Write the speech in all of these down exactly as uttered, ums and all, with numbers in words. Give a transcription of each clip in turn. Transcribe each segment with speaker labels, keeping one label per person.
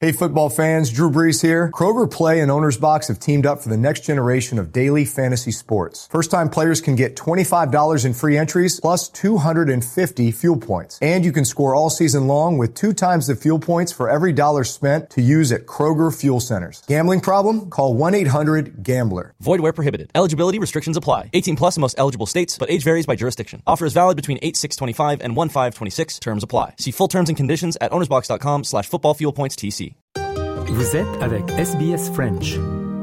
Speaker 1: Hey, football fans, Drew Brees here. Kroger Play and Owner's Box have teamed up for the next generation of daily fantasy sports. First-time players can get twenty-five dollars in free entries plus two hundred fifty fuel points. And you can score all season long with two times the fuel points for every dollar spent to use at Kroger Fuel Centers. Gambling problem? Call one eight hundred gambler.
Speaker 2: Void where prohibited. Eligibility restrictions apply. eighteen plus in most eligible states, but age varies by jurisdiction. Offer is valid between eight six twenty-five and one five twenty-six. Terms apply. See full terms and conditions at ownersbox.com slash football fuel points TC.
Speaker 3: Vous êtes avec S B S French.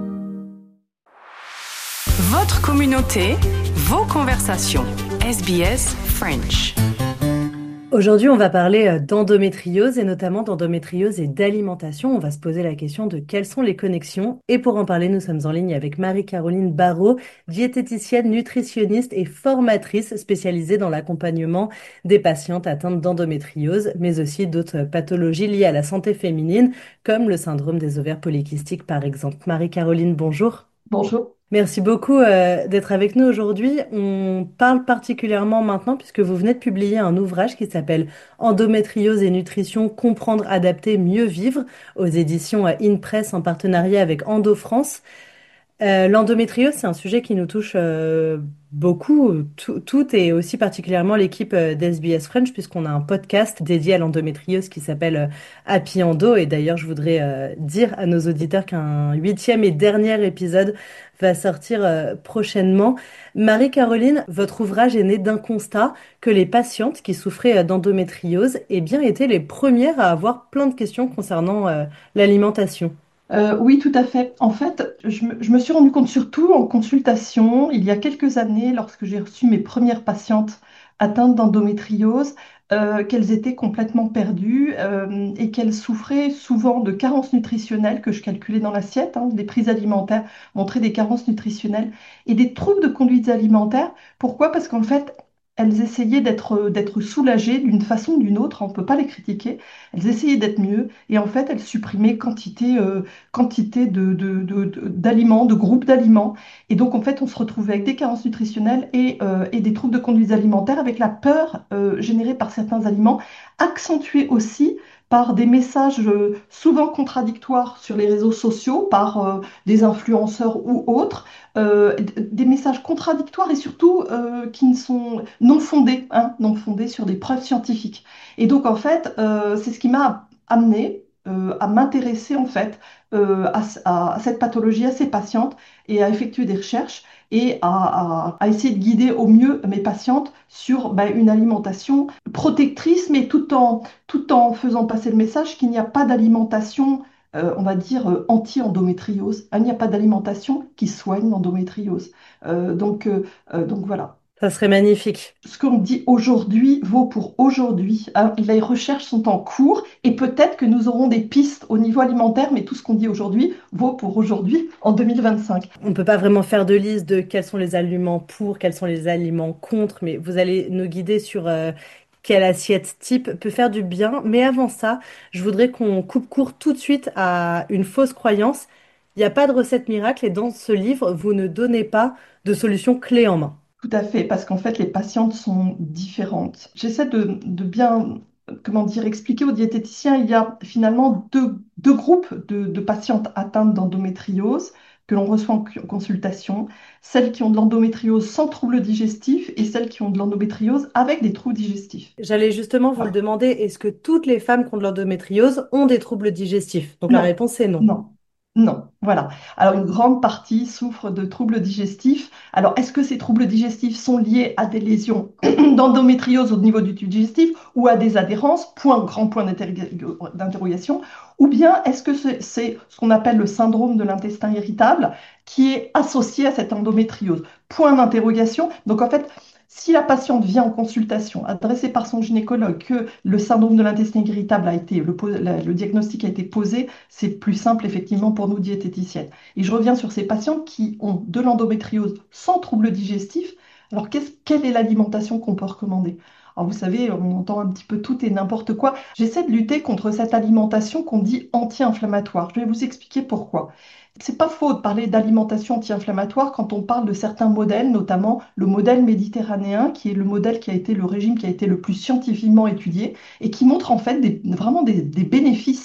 Speaker 4: Votre communauté, vos conversations. S B S French.
Speaker 5: Aujourd'hui, on va parler d'endométriose et notamment d'endométriose et d'alimentation. On va se poser la question de quelles sont les connexions. Et pour en parler, nous sommes en ligne avec Marie-Caroline Barraud, diététicienne, nutritionniste et formatrice spécialisée dans l'accompagnement des patientes atteintes d'endométriose, mais aussi d'autres pathologies liées à la santé féminine, comme le syndrome des ovaires polykystiques par exemple. Marie-Caroline, bonjour.
Speaker 6: Bonjour.
Speaker 5: Merci beaucoup euh, d'être avec nous aujourd'hui. On parle particulièrement maintenant puisque vous venez de publier un ouvrage qui s'appelle Endométriose et nutrition, comprendre, adapter, mieux vivre aux éditions euh, InPress en partenariat avec Endo France. Euh, l'endométriose, c'est un sujet qui nous touche euh, beaucoup, tout, toutes et aussi particulièrement l'équipe euh, d'S B S French puisqu'on a un podcast dédié à l'endométriose qui s'appelle euh, Happy Endo. Et d'ailleurs, je voudrais euh, dire à nos auditeurs qu'un huitième et dernier épisode va sortir euh, prochainement. Marie-Caroline, votre ouvrage est né d'un constat que les patientes qui souffraient euh, d'endométriose eh bien, étaient les premières à avoir plein de questions concernant euh, l'alimentation.
Speaker 6: Euh, oui, tout à fait. En fait, je me, je me suis rendu compte surtout en consultation, il y a quelques années, lorsque j'ai reçu mes premières patientes atteintes d'endométriose, euh, qu'elles étaient complètement perdues euh, et qu'elles souffraient souvent de carences nutritionnelles que je calculais dans l'assiette. Hein, les prises alimentaires montraient des carences nutritionnelles et des troubles de conduite alimentaire. Pourquoi? Parce qu'en fait, elles essayaient d'être d'être soulagées d'une façon ou d'une autre, on ne peut pas les critiquer, elles essayaient d'être mieux et en fait elles supprimaient quantité, euh, quantité de, de, de- de- d'aliments, de groupes d'aliments et donc en fait on se retrouvait avec des carences nutritionnelles et, euh, et des troubles de conduite alimentaire avec la peur euh, générée par certains aliments, accentuée aussi par des messages euh, souvent contradictoires sur les réseaux sociaux, par euh, des influenceurs ou autres, euh, d- des messages contradictoires et surtout euh, qui ne sont non fondés, hein, non fondés sur des preuves scientifiques. Et donc en fait, euh, c'est ce qui m'a amené euh, à m'intéresser en fait euh, à, à- à cette pathologie, à ces patientes et à effectuer des recherches et à, à- à essayer de guider au mieux mes patientes sur ben, une alimentation protectrice, mais tout en, tout en faisant passer le message qu'il n'y a pas d'alimentation, euh, on va dire, euh, anti-endométriose. Il n'y a pas d'alimentation qui soigne l'endométriose. Euh, donc, euh, euh, donc voilà.
Speaker 5: Ça serait magnifique.
Speaker 6: Ce qu'on dit aujourd'hui vaut pour aujourd'hui. Hein. Les recherches sont en cours et peut-être que nous aurons des pistes au niveau alimentaire, mais tout ce qu'on dit aujourd'hui vaut pour aujourd'hui en deux mille vingt-cinq.
Speaker 5: On ne peut pas vraiment faire de liste de quels sont les aliments pour, quels sont les aliments contre, mais vous allez nous guider sur euh, quelle assiette type peut faire du bien. Mais avant ça, je voudrais qu'on coupe court tout de suite à une fausse croyance. Il n'y a pas de recette miracle et dans ce livre, vous ne donnez pas de solution clé en main.
Speaker 6: Tout à fait, parce qu'en fait, les patientes sont différentes. J'essaie de, de bien, comment dire, expliquer aux diététiciens, il y a finalement deux, deux groupes de, de patientes atteintes d'endométriose que l'on reçoit en cu- en consultation, celles qui ont de l'endométriose sans troubles digestifs et celles qui ont de l'endométriose avec des troubles digestifs.
Speaker 5: J'allais justement vous le
Speaker 6: Voilà.
Speaker 5: demander, est-ce que toutes les femmes qui ont de l'endométriose ont des troubles digestifs? Donc la
Speaker 6: Non,
Speaker 5: réponse est non.
Speaker 6: non. Non, voilà. Alors, une grande partie souffre de troubles digestifs. Alors, est-ce que ces troubles digestifs sont liés à des lésions d'endométriose au niveau du tube digestif ou à des adhérences? Point, grand point d'interro- d'interrogation. Ou bien, est-ce que c'est c'est ce qu'on appelle le syndrome de l'intestin irritable qui est associé à cette endométriose? Point d'interrogation. Donc, en fait, si la patiente vient en consultation adressée par son gynécologue, que le syndrome de l'intestin irritable a été, le, po- la- le diagnostic a été posé, c'est plus simple effectivement pour nous diététiciennes. Et je reviens sur ces patients qui ont de l'endométriose sans trouble digestif. Alors, qu'est-ce- quelle est l'alimentation qu'on peut recommander? Alors, vous savez, on entend un petit peu tout et n'importe quoi. J'essaie de lutter contre cette alimentation qu'on dit anti-inflammatoire. Je vais vous expliquer pourquoi. C'est pas faux de parler d'alimentation anti-inflammatoire quand on parle de certains modèles, notamment le modèle méditerranéen, qui est le modèle qui a été le régime qui a été le plus scientifiquement étudié et qui montre en fait des- vraiment des, des bénéfices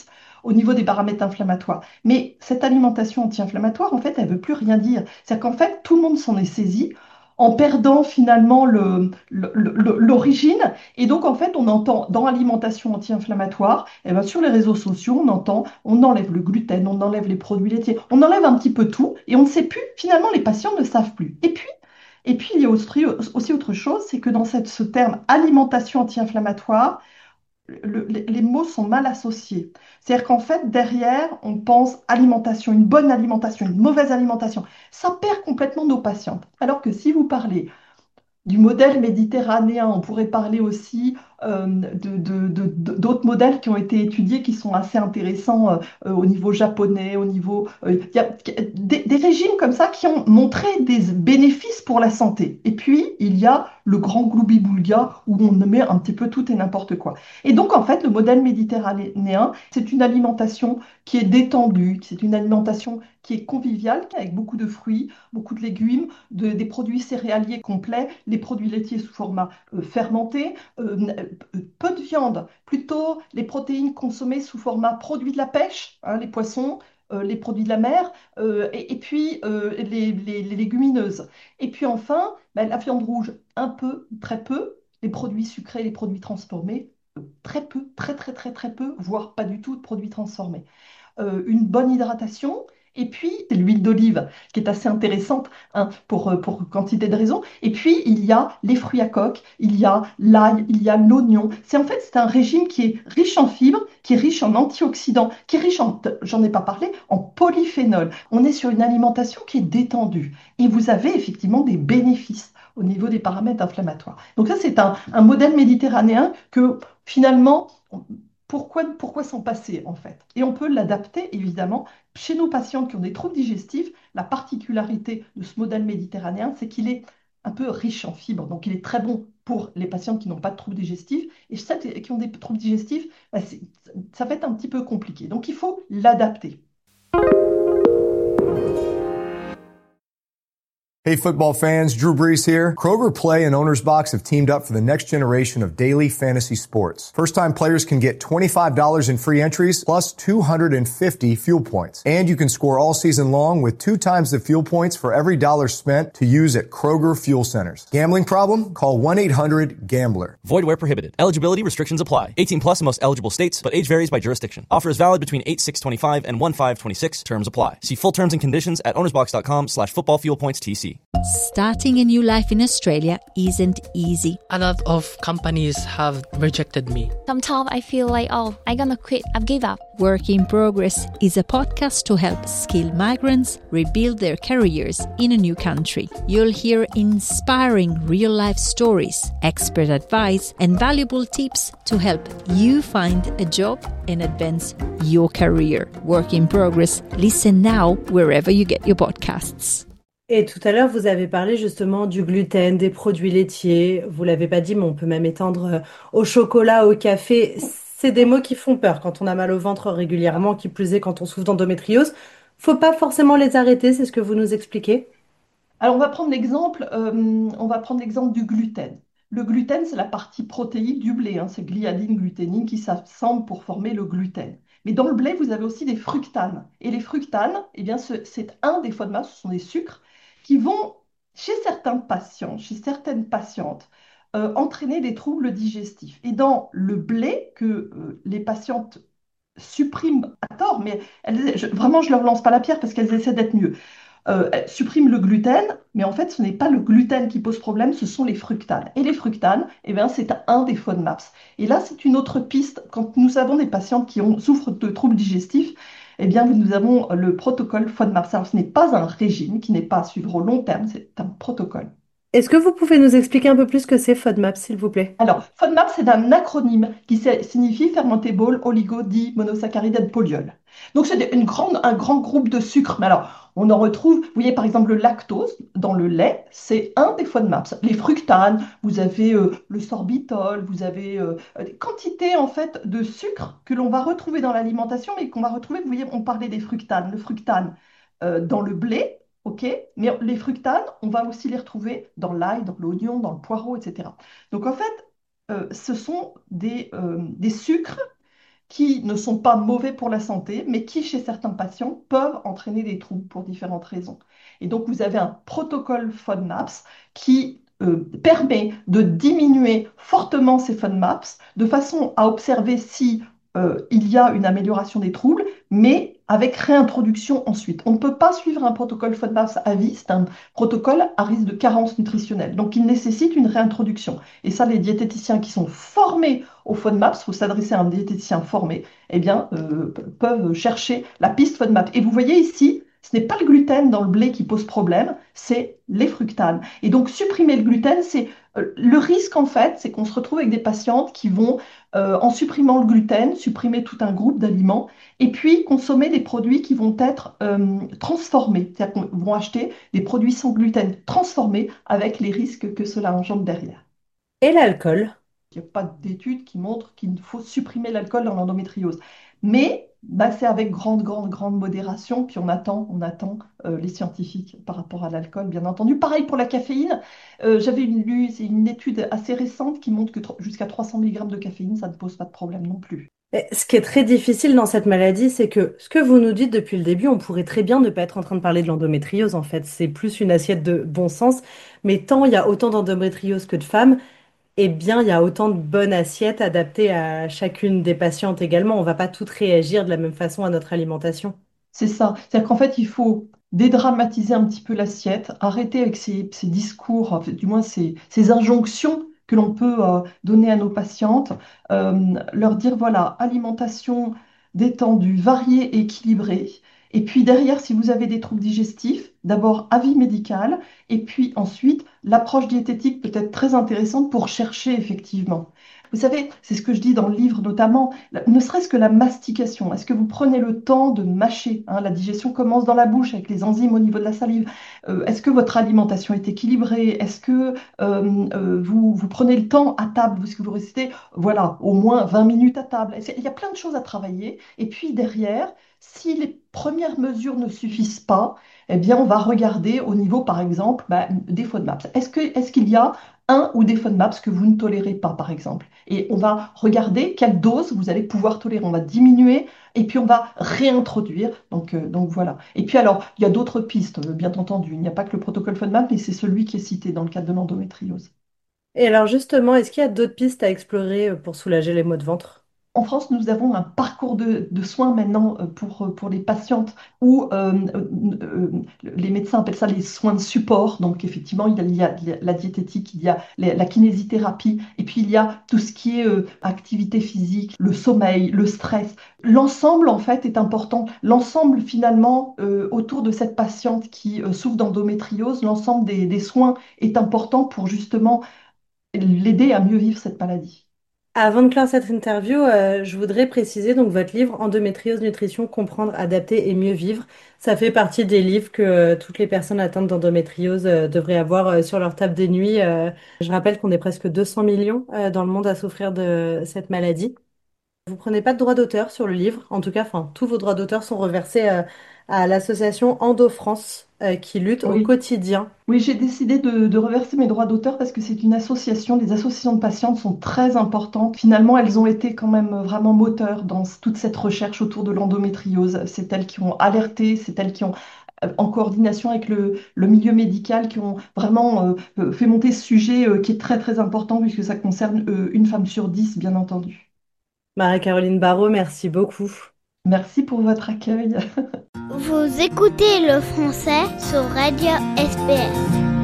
Speaker 6: au niveau des paramètres inflammatoires. Mais cette alimentation anti-inflammatoire, en fait, elle ne veut plus rien dire. C'est-à-dire qu'en fait, tout le monde s'en est saisi en perdant finalement le- le- le- l'origine. Et donc, en fait, on entend dans alimentation anti-inflammatoire, eh ben, sur les réseaux sociaux, on entend, on enlève le gluten, on enlève les produits laitiers, on enlève un petit peu tout et on ne sait plus, finalement, les patients ne savent plus. Et puis, et puis il y a aussi aussi autre chose, c'est que dans cette- ce terme alimentation anti-inflammatoire, le- les les mots sont mal associés. C'est-à-dire qu'en fait, derrière, on pense alimentation, une bonne alimentation, une mauvaise alimentation. Ça perd complètement nos patientes. Alors que si vous parlez du modèle méditerranéen. On pourrait parler aussi euh, de, de- de- de- d'autres modèles qui ont été étudiés qui sont assez intéressants euh, euh, au niveau japonais, au niveau... euh, il y a des, des régimes comme ça qui ont montré des bénéfices pour la santé. Et puis, il y a le grand gloubi-boulga où on met un petit peu tout et n'importe quoi. Et donc, en fait, le modèle méditerranéen, c'est une alimentation qui est détendue, c'est une alimentation qui est conviviale, avec beaucoup de fruits, beaucoup de légumes, de- des produits céréaliers complets, les produits laitiers sous format euh, fermenté, euh, euh, peu de viande, plutôt les protéines consommées sous format produits de la pêche, hein, les poissons, euh, les produits de la mer, euh, et, et puis euh, les, les- les légumineuses. Et puis enfin, ben, la viande rouge, un peu, très peu, les produits sucrés, les produits transformés, euh, très peu, très très très très peu, voire pas du tout de produits transformés. Euh, une bonne hydratation, et puis l'huile d'olive, qui est assez intéressante hein, pour, euh, pour quantité de raisons. Et puis, il y a les fruits à coque, il y a l'ail, il y a l'oignon. C'est en fait, c'est un régime qui est riche en fibres, qui est riche en antioxydants, qui est riche en, j'en ai pas parlé, en polyphénol. On est sur une alimentation qui est détendue. Et vous avez effectivement des bénéfices au niveau des paramètres inflammatoires. Donc ça, c'est un, un modèle méditerranéen que finalement, pourquoi, pourquoi s'en passer en fait? Et on peut l'adapter évidemment chez nos patients qui ont des troubles digestifs. La particularité de ce modèle méditerranéen, c'est qu'il est un peu riche en fibres, donc il est très bon pour les patients qui n'ont pas de troubles digestifs. Et ceux qui ont des troubles digestifs, bah, c'est- ça va être un petit peu compliqué. Donc il faut l'adapter.
Speaker 1: Hey, football fans, Drew Brees here. Kroger Play and Owner's Box have teamed up for the next generation of daily fantasy sports. First-time players can get twenty-five dollars in free entries plus two hundred fifty fuel points. And you can score all season long with two times the fuel points for every dollar spent to use at Kroger Fuel Centers. Gambling problem? Call one eight hundred gambler.
Speaker 2: Void where prohibited. Eligibility restrictions apply. eighteen plus in most eligible states, but age varies by jurisdiction. Offer is valid between eight six twenty-five and one five twenty-six. Terms apply. See full terms and conditions at ownersbox.com slash football fuel points TC.
Speaker 7: Starting a new life in Australia isn't easy.
Speaker 8: A lot of companies have rejected me.
Speaker 9: Sometimes I feel like, oh, I'm gonna quit, I've give up.
Speaker 7: Work in Progress is a podcast to help skilled migrants rebuild their careers in a new country. You'll hear inspiring real-life stories, expert advice, and valuable tips to help you find a job and advance your career. Work in Progress. Listen now wherever you get your podcasts.
Speaker 5: Et tout à l'heure, vous avez parlé justement du gluten, des produits laitiers. Vous l'avez pas dit, mais on peut même étendre euh, au chocolat, au café. C'est des mots qui font peur quand on a mal au ventre régulièrement, qui plus est quand on souffre d'endométriose. Faut pas forcément les arrêter, c'est ce que vous nous expliquez.
Speaker 6: Alors, on va prendre l'exemple, euh, on va prendre l'exemple du gluten. Le gluten, c'est la partie protéique du blé, hein, c'est gliadine, gluténine qui s'assemblent pour former le gluten. Mais dans le blé, vous avez aussi des fructanes. Et les fructanes, eh bien, ce- c'est un des FODMAP, ce sont des sucres qui vont, chez certains patients, chez certaines patientes, euh, entraîner des troubles digestifs. Et dans le blé que euh, les patientes suppriment à tort, mais elles- je- vraiment, je ne leur lance pas la pierre parce qu'elles essaient d'être mieux euh, elle supprime le gluten, mais en fait, ce n'est pas le gluten qui pose problème, ce sont les fructanes. Et les fructanes, eh bien, c'est un des FODMAPs. Et là, c'est une autre piste. Quand nous avons des patientes qui ont, souffrent de troubles digestifs, eh bien, nous avons le protocole FODMAPs. Alors, ce n'est pas un régime qui n'est pas à suivre au long terme, c'est un protocole.
Speaker 5: Est-ce que vous pouvez nous expliquer un peu plus ce que c'est FODMAP, s'il vous plaît?
Speaker 6: Alors, FODMAP, c'est un acronyme qui signifie Fermentable Oligo-Di-Monosaccharide and Polyol. Donc, c'est une grande, un grand groupe de sucres. Mais alors, on en retrouve, vous voyez par exemple le lactose dans le lait, c'est un des FODMAPs. Les fructanes, vous avez euh, le sorbitol, vous avez euh, des quantités en fait de sucre que l'on va retrouver dans l'alimentation, mais qu'on va retrouver, vous voyez, on parlait des fructanes. Le fructane euh, dans le blé, ok, mais les fructanes, on va aussi les retrouver dans l'ail, dans l'oignon, dans le poireau, et cetera. Donc en fait, euh, ce sont des, euh, des sucres qui ne sont pas mauvais pour la santé, mais qui, chez certains patients, peuvent entraîner des troubles pour différentes raisons. Et donc, vous avez un protocole FODMAPS qui euh, permet de diminuer fortement ces FODMAPS de façon à observer si euh, il y a une amélioration des troubles, mais avec réintroduction ensuite. On ne peut pas suivre un protocole FODMAPS à vie, c'est un protocole à risque de carence nutritionnelle. Donc, il nécessite une réintroduction. Et ça, les diététiciens qui sont formés au FODMAPS, il faut s'adresser à un diététicien formé, eh bien, euh, peuvent chercher la piste FODMAPS. Et vous voyez ici, ce n'est pas le gluten dans le blé qui pose problème, c'est les fructanes. Et donc, supprimer le gluten, c'est euh, le risque, en fait, c'est qu'on se retrouve avec des patientes qui vont, euh, en supprimant le gluten, supprimer tout un groupe d'aliments, et puis consommer des produits qui vont être euh, transformés. C'est-à-dire qu'on vont acheter des produits sans gluten transformés avec les risques que cela engendre derrière.
Speaker 5: Et l'alcool?
Speaker 6: Il n'y a pas d'études qui montrent qu'il faut supprimer l'alcool dans l'endométriose. Mais bah, c'est avec grande, grande, grande modération, puis on attend, on attend euh, les scientifiques par rapport à l'alcool, bien entendu. Pareil pour la caféine. Euh, j'avais lu, c'est une étude assez récente qui montre que tr- jusqu'à trois cents milligrammes de caféine, ça ne pose pas de problème non plus.
Speaker 5: Et ce qui est très difficile dans cette maladie, c'est que ce que vous nous dites depuis le début, on pourrait très bien ne pas être en train de parler de l'endométriose, en fait. C'est plus une assiette de bon sens. Mais tant il y a autant d'endométriose que de femmes, eh bien, il y a autant de bonnes assiettes adaptées à chacune des patientes également. On ne va pas toutes réagir de la même façon à notre alimentation.
Speaker 6: C'est ça. C'est-à-dire qu'en fait, il faut dédramatiser un petit peu l'assiette, arrêter avec ces, ces discours, en fait, du moins ces, ces injonctions que l'on peut euh, donner à nos patientes, euh, leur dire, voilà, alimentation détendue, variée et équilibrée. Et puis derrière, si vous avez des troubles digestifs, d'abord avis médical, et puis ensuite, l'approche diététique peut être très intéressante pour chercher effectivement. Vous savez, c'est ce que je dis dans le livre notamment, la- ne serait-ce que la mastication. Est-ce que vous prenez le temps de mâcher, hein? La digestion commence dans la bouche avec les enzymes au niveau de la salive. Euh, est-ce que votre alimentation est équilibrée? Est-ce que euh, euh, vous, vous prenez le temps à table? Est-ce que vous restez, voilà, au moins vingt minutes à table? C'est- Il y a plein de choses à travailler. Et puis derrière, si les premières mesures ne suffisent pas, eh bien, on va regarder au niveau, par exemple, bah, des FODMAPs. Est-ce que, est-ce qu'il y a un ou des FODMAPs que vous ne tolérez pas, par exemple? Et on va regarder quelle dose vous allez pouvoir tolérer. On va diminuer et puis on va réintroduire. Donc, euh, donc voilà. Et puis alors, il y a d'autres pistes, euh, bien entendu. Il n'y a pas que le protocole FODMAP, mais c'est celui qui est cité dans le cadre de l'endométriose.
Speaker 5: Et alors justement, est-ce qu'il y a d'autres pistes à explorer euh, pour soulager les maux de ventre?
Speaker 6: En France, nous avons un parcours de, de soins maintenant euh, pour, euh, pour les patientes où euh, euh, euh, les médecins appellent ça les soins de support. Donc effectivement, il y a, il y a- il y a la diététique, il y a la, la kinésithérapie, et puis il y a tout ce qui est euh, activité physique, le sommeil, le stress. L'ensemble, en fait, est important. L'ensemble, finalement, euh, autour de cette patiente qui euh, souffre d'endométriose, l'ensemble des, des soins est important pour justement l'aider à mieux vivre cette maladie.
Speaker 5: Avant de clore cette interview, euh, je voudrais préciser donc votre livre Endométriose, nutrition, comprendre, adapter et mieux vivre. Ça fait partie des livres que euh, toutes les personnes atteintes d'endométriose euh, devraient avoir euh, sur leur table de nuit. Euh, je rappelle qu'on est presque deux cents millions euh, dans le monde à souffrir de cette maladie. Vous prenez pas de droit d'auteur sur le livre, en tout cas, enfin, tous vos droits d'auteur sont reversés euh, à l'association Endo France euh, qui lutte au
Speaker 6: Oui.
Speaker 5: quotidien.
Speaker 6: Oui, j'ai décidé de, de reverser mes droits d'auteur parce que c'est une association. Les associations de patientes sont très importantes. Finalement, elles ont été quand même vraiment moteurs dans toute cette recherche autour de l'endométriose. C'est elles qui ont alerté, c'est elles qui ont, euh, en coordination avec le, le milieu médical, qui ont vraiment euh, euh, fait monter ce sujet euh, qui est très très important puisque ça concerne euh, une femme sur dix, bien entendu.
Speaker 5: Marie-Caroline Barraud, merci beaucoup.
Speaker 6: Merci pour votre accueil.
Speaker 10: Vous écoutez le français sur Radio S B S.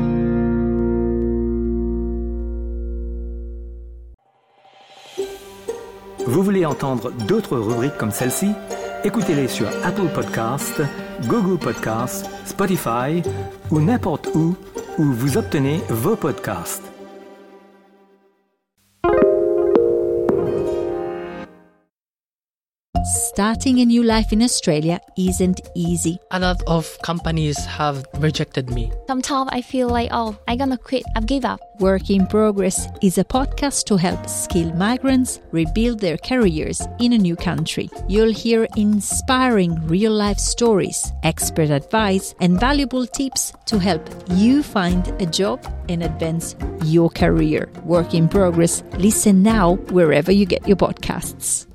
Speaker 3: Vous voulez entendre d'autres rubriques comme celle-ci? Écoutez-les sur Apple Podcasts, Google Podcasts, Spotify ou n'importe où où vous obtenez vos podcasts.
Speaker 7: Starting a new life in Australia isn't easy.
Speaker 8: A lot of companies have rejected me.
Speaker 9: Sometimes I feel like, oh, I'm gonna quit. I've give up.
Speaker 7: Work in Progress is a podcast to help skilled migrants rebuild their careers in a new country. You'll hear inspiring real-life stories, expert advice, and valuable tips to help you find a job and advance your career. Work in Progress. Listen now wherever you get your podcasts.